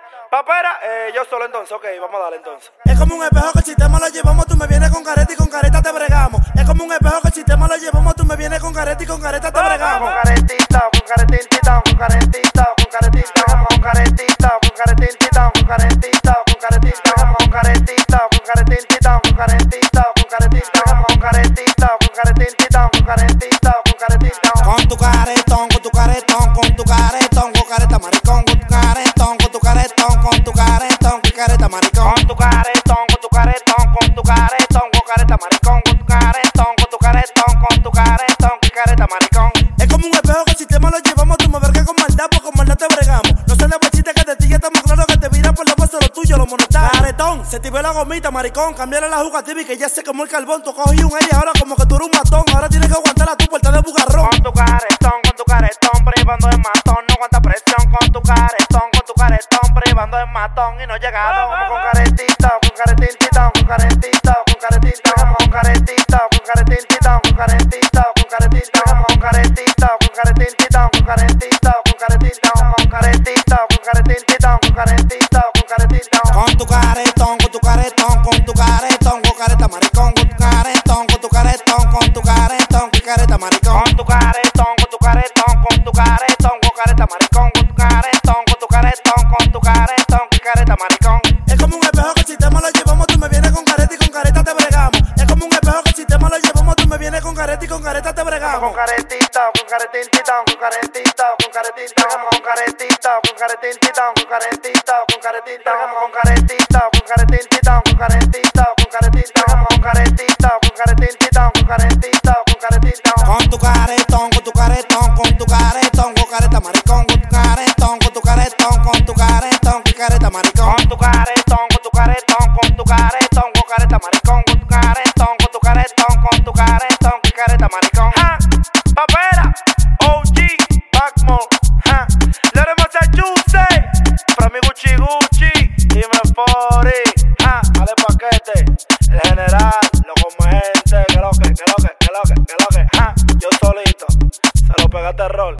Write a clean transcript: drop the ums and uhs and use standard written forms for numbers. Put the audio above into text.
Papera, yo solo entonces, ok, vamos a darle entonces. Es como un espejo que el sistema lo llevamos, tú me vienes con careta y con careta te bregamos. Es como un espejo que el sistema lo llevamos, tú me vienes con careta y con careta te bregamos. Con caretita, con caretita, con caretita, con caretita, con caretita, con caretita, con caretita, con caretita, con caretita, con caretita, con caretita, con caretita, con caretita, con caretita, con caretita, con caretita. Con tu caretón, con tu caretón, con tu caretón, con careta maricón, con tu caretón, con tu caretón, con tu caretón, con careta maricón. Con tu caretón, con tu caretón, con tu caretón, con careta maricón, con tu caretón, con tu caretón, con tu caretón, con careta maricón. Es como un espejo que el sistema lo llevamos, tú me vergas con maldad, porque con maldad te bregamos. No se le bachita que de ti ya estamos claros que te viras por los pasos lo tuyo, lo monetás. Caretón, se te ve la gomita, maricón, cambiarle la juga TV que ya se quemó el carbón. Tú cogí un ella ahora como que tú eres un matón, ahora tienes que aguantar a tu puerta de bugarrón. Con tu caretón, privando de matón, no aguanta presión. Con tu caretón, privando de matón y no llegaron. Con caretita, con caretita, con caretita, con caretita, con caretita, con caretita, con caretita, con caretita, con caretita, con caretita, con caretita, con caretita, con caretita, con caretita, con caretita, con caretita. Con tu caretón, con tu caretón, con tu caretón, con careta maricón, con tu caretón, con tu caretón, con tu caretón, con careta maricón. Con tu caretón, con tu caretón, con tu caretón, con careta maricón, con tu caretón, con tu caretón, con tu caretón, con careta maricón. Es como un espejo que el sistema lo llevamos, tú me vienes con careta y con careta te bregamos. Es como un espejo que el sistema lo llevamos, tú me vienes con careta y con careta te bregamos. Con caretita, con caretita, con caretita, con caretita, con caretita, con caretita, con caretita, con caretita, con caretita, con caretita, con caretita, con caretita, con caretita, con caretita, con caretita, con caretita. Con tu caretón, con tu caretón, con tu caretón, con careta maricón, con tu caretón, con tu caretón, con tu caretón, con careta maricón. Con tu caretón, con tu caretón, con tu caretón, con careta maricón, con tu caretón, con tu caretón, con tu caretón, con careta maricón. Ja, Papera, OG, Backmo, ja, Lore Massachusetts, para mi Gucci Gucci, dime 40, ja, ale paquete, el general, loco gente, que lo que, ja, yo solito, se lo pegaste el rol.